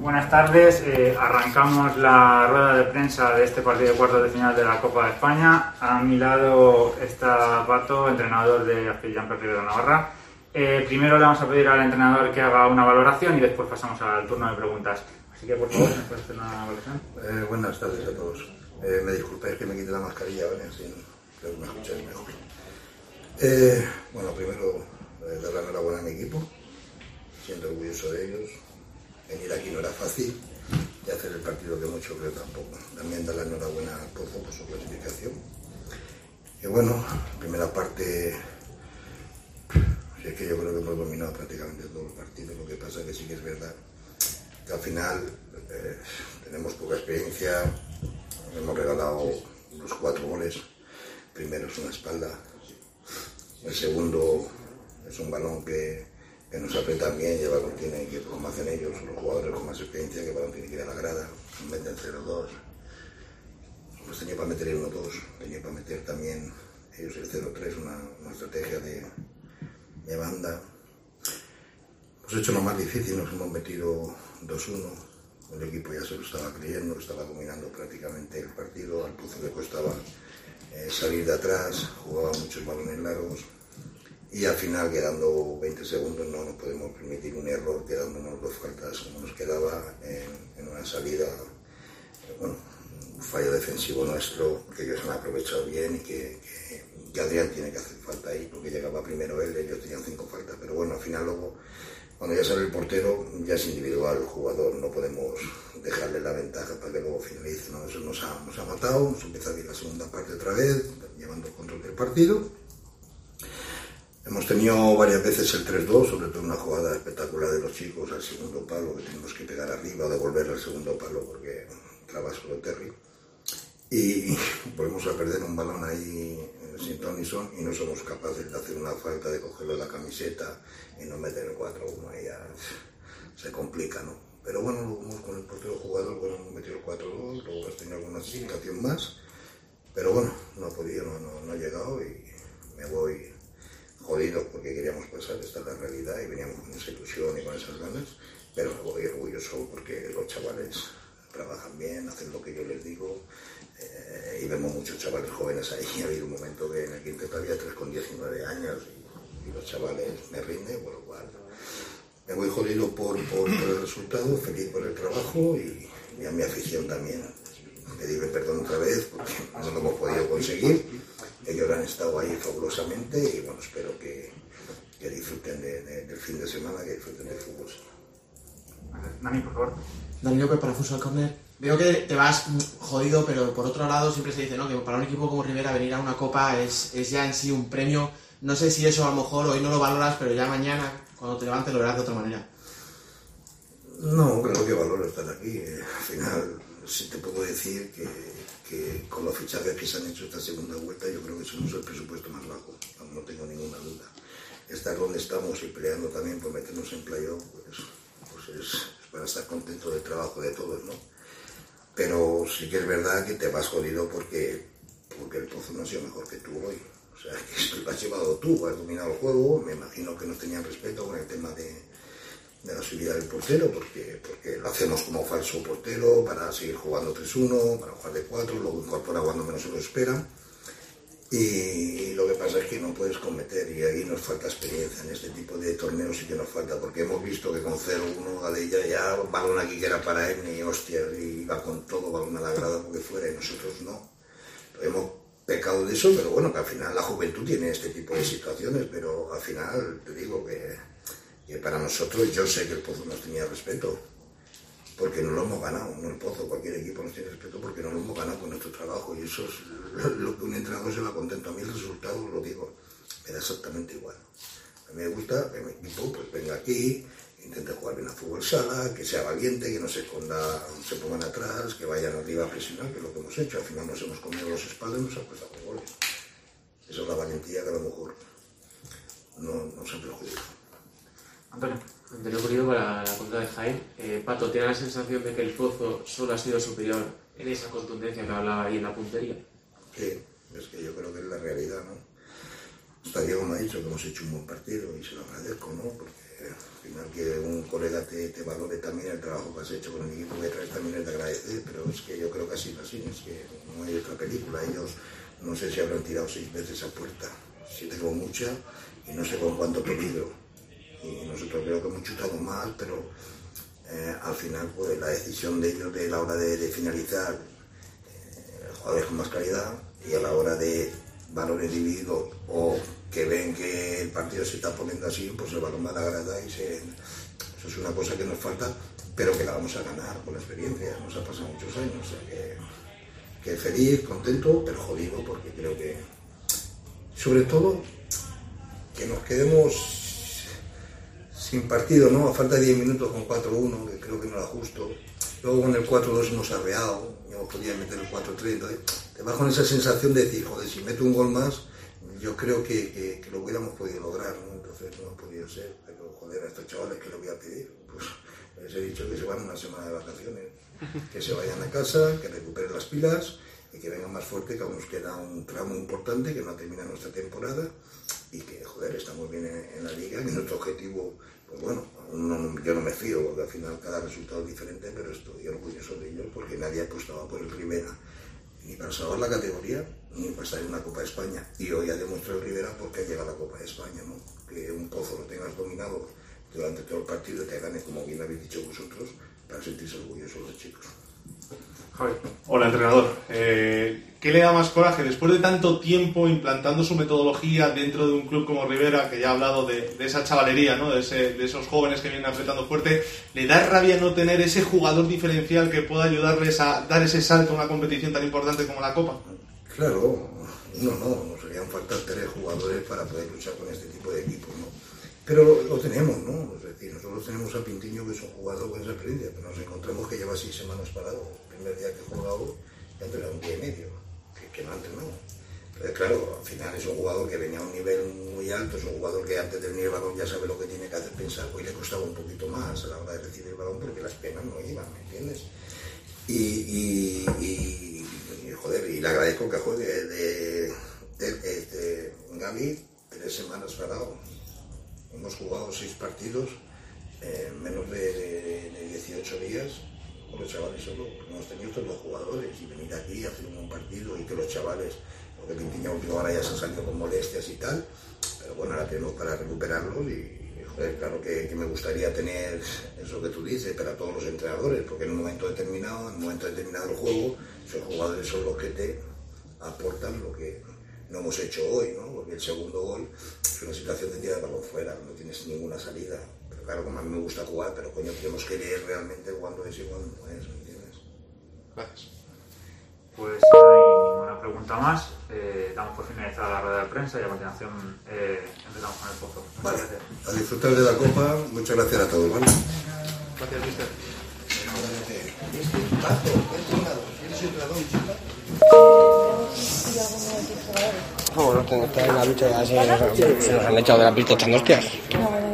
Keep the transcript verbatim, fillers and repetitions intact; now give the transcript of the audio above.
Buenas tardes, eh, arrancamos la rueda de prensa de este partido de cuartos de final de la Copa de España. A mi lado está Pato, entrenador de Azpeijan Perfil de Navarra. Eh, primero le vamos a pedir al entrenador que haga una valoración y después pasamos al turno de preguntas. Así que por favor, ¿me puedes hacer una valoración? Eh, buenas tardes a todos. Eh, me disculpéis que me quite la mascarilla, ¿vale? Así creo que me escucháis mejor. Eh, bueno, primero eh, dar la enhorabuena a mi equipo. Siento orgulloso de ellos. Venir aquí no era fácil y hacer el partido que mucho creo tampoco. También dar la enhorabuena al Pozo por su clasificación. Y bueno, primera parte, sí, es que yo creo que hemos dominado prácticamente todo el partido. Lo que pasa es que sí que es verdad que al final eh, tenemos poca experiencia, hemos regalado los cuatro goles. El primero es una espalda, el segundo es un balón que que nos apretan bien y el balón tiene que, como hacen ellos, los jugadores con más experiencia, que el balón tiene que ir a la grada, meten cero dos. Pues tenía para meter el uno dos, tenía para meter también ellos el cero tres, una, una estrategia de, de banda. Hemos hecho lo más difícil, nos hemos metido dos uno, el equipo ya se lo estaba creyendo, estaba dominando prácticamente el partido, al Pozo le costaba eh, salir de atrás, jugaba muchos balones largos. Y al final, quedando veinte segundos, no nos podemos permitir un error, quedándonos dos faltas como nos quedaba en, en una salida, bueno, un fallo defensivo nuestro, que ellos han aprovechado bien y que, que, que Adrián tiene que hacer falta ahí, porque llegaba primero él, ellos tenían cinco faltas, pero bueno, al final luego, cuando ya sale el portero, ya es individual el jugador, no podemos dejarle la ventaja para que luego finalice, ¿no? Eso nos ha, nos ha matado, nos empieza a ir la segunda parte otra vez, llevando el control del partido. Hemos tenido varias veces el tres dos, sobre todo una jugada espectacular de los chicos al segundo palo, que tenemos que pegar arriba o devolverle al segundo palo porque traba solo Terry. Y volvemos a perder un balón ahí sin ton ni son y no somos capaces de hacer una falta, de cogerlo de la camiseta y no meter el cuatro uno, ahí ya se complica, ¿no? Pero bueno, luego hemos con el portero jugador, bueno, hemos metido el cuatro dos, luego hemos tenido alguna situación más, pero bueno, no ha podido, no, no, no ha llegado y me voy jodidos porque queríamos pasar, esta es la realidad y veníamos con esa ilusión y con esas ganas, pero me voy orgulloso porque los chavales trabajan bien, hacen lo que yo les digo eh, y vemos muchos chavales jóvenes ahí. Ha habido un momento que en el quinteto había tres con diecinueve años y, y los chavales me rinden, por lo cual me voy jodido por, por, por el resultado, feliz por el trabajo y, y a mi afición también. Pedirle perdón otra vez porque no lo hemos podido conseguir. Ellos han estado ahí fabulosamente y bueno, espero que, que disfruten de, de, del fin de semana, que disfruten del fútbol. Dani, por favor. Dani López para Futsal Corner. Veo que te vas jodido, pero por otro lado siempre se dice, ¿no?, que para un equipo como Rivera venir a una copa es, es ya en sí un premio. No sé si eso a lo mejor hoy no lo valoras, pero ya mañana, cuando te levantes, lo verás de otra manera. No, creo que valoro estar aquí. Al final, sí te puedo decir que, que con los fichajes que se han hecho esta segunda vuelta, yo creo que somos el presupuesto más bajo, no tengo ninguna duda. Estar donde estamos y peleando también por meternos en playoff, pues, pues es, es para estar contento del trabajo de todos, ¿no? Pero sí que es verdad que te vas jodido porque, porque el Pozo no ha sido mejor que tú hoy. O sea, que esto lo has llevado tú, has dominado el juego, me imagino que nos tenían respeto con el tema de... de la subida del portero, porque, porque lo hacemos como falso portero para seguir jugando tres uno, para jugar de cuatro, luego incorpora cuando menos se lo espera y lo que pasa es que no puedes cometer y ahí nos falta experiencia en este tipo de torneos, sí que nos falta, porque hemos visto que con cero uno Gadella ya balón aquí que era para él ni hostia, y iba con todo balón a la grada porque fuera y nosotros no. Hemos pecado de eso, pero bueno, que al final la juventud tiene este tipo de situaciones, pero al final te digo que Y para nosotros, yo sé que el Pozo nos tenía respeto, porque no lo hemos ganado, no el Pozo, cualquier equipo nos tiene respeto porque no lo hemos ganado con nuestro trabajo, y eso es lo que un entrenador se va contento. A mí el resultado, lo digo, me da exactamente igual. A mí me gusta que mi equipo pues venga aquí, intente jugar bien a fútbol sala, que sea valiente, que no se esconda, se pongan atrás, que vayan arriba a presionar, que es lo que hemos hecho. Al final nos hemos comido los espaldas y nos han puesto a goles. Esa es la valentía que a lo mejor no, no se perjudica. Antonio. Antonio Pulido para la cuenta de Jaén. Eh, Pato, ¿tiene la sensación de que el Pozo solo ha sido superior en esa contundencia que hablaba ahí en la puntería? Sí, es que yo creo que es la realidad, ¿no? Hasta Diego me ha dicho que hemos hecho un buen partido y se lo agradezco, ¿no? Porque al final que un colega te, te valore también el trabajo que has hecho con el equipo que traes también es de agradecer, pero es que yo creo que así no así, es que no hay otra película. Ellos no sé si habrán tirado seis veces a puerta, siete con mucha y no sé con cuánto peligro. Y nosotros creo que hemos chutado más, pero eh, al final pues la decisión de ellos de la hora de, de finalizar, eh, jugadores con más calidad, y a la hora de valores divididos o que ven que el partido se está poniendo así, pues el balón va a la grada y se, eso es una cosa que nos falta, pero que la vamos a ganar con la experiencia. Nos ha pasado muchos años, o sea que, que feliz, contento, pero jodido, porque creo que sobre todo que nos quedemos sin partido, ¿no? A falta de diez minutos con cuatro uno, que creo que no era justo. Luego con el cuatro dos hemos arreado, yo podía meter el cuatro tres, entonces te vas con esa sensación de decir, joder, si meto un gol más, yo creo que, que, que lo hubiéramos podido lograr, ¿no? Entonces no ha podido ser, pero joder, a estos chavales, ¿qué les voy a pedir? Pues les he dicho que se van una semana de vacaciones, que se vayan a casa, que recuperen las pilas y que vengan más fuerte, que aún nos queda un tramo importante, que no termina nuestra temporada y que, joder, estamos bien en, en la liga, que nuestro objetivo, pues bueno, no, yo no me fío, porque al final cada resultado es diferente, pero estoy orgulloso de ellos porque nadie apostaba por el Rivera ni para salvar la categoría, ni para estar en una Copa de España. Y hoy ha demostrado el Rivera porque llega a la Copa de España, ¿no? Que un pozo lo tengas dominado durante todo el partido y te ganes, como bien habéis dicho vosotros, para sentirse orgullosos los chicos. Javi. Hola, entrenador. Eh, ¿Qué le da más coraje después de tanto tiempo implantando su metodología dentro de un club como Rivera, que ya ha hablado de, de esa chavalería, ¿no? de, ese, de esos jóvenes que vienen apretando fuerte? ¿Le da rabia no tener ese jugador diferencial que pueda ayudarles a dar ese salto a una competición tan importante como la Copa? Claro, no, no, nos harían falta tres jugadores para poder luchar con este tipo de equipos, ¿no? Pero lo tenemos, ¿no? Es decir, nosotros tenemos a Pintiño, que es un jugador con esa experiencia, pero nos encontramos que lleva seis semanas parado. El primer día que he jugado, ya ha entrenado un día y medio, que, que no ha entrenado. Pero claro, al final es un jugador que venía a un nivel muy alto, es un jugador que antes de venir el balón ya sabe lo que tiene que hacer pensar. Hoy le costaba un poquito más a la hora de recibir el balón porque las penas no iban, ¿me entiendes? Y, y, y, y joder, y le agradezco que juegue de, de, de, de Gaby tres semanas parado. Hemos jugado seis partidos en menos de, de, de dieciocho días con los chavales solo. Hemos tenido todos los jugadores y venir aquí a hacer un buen partido y que los chavales, porque Pintiño último ahora ya se han salido con molestias y tal, pero bueno, ahora tenemos para recuperarlos y, y joder, claro que, que me gustaría tener eso que tú dices para todos los entrenadores, porque en un momento determinado, en un momento determinado del juego, esos jugadores son los que te aportan lo que no hemos hecho hoy, ¿no? Porque el segundo gol es una situación de tirar el balón fuera, no tienes ninguna salida. Pero claro, como a mí me gusta jugar, pero coño, tenemos que leer realmente cuándo es y cuándo no es, ¿me entiendes? Gracias. Pues si no hay ninguna pregunta más, eh, damos por finalizada la rueda de prensa y a continuación eh, empezamos con el pozo. Muchas vale, gracias. A disfrutar de la Copa, muchas gracias a todos, ¿vale? Gracias, mister. Bueno, está en la lucha, ya se, se nos han echado de la pista echando hostias.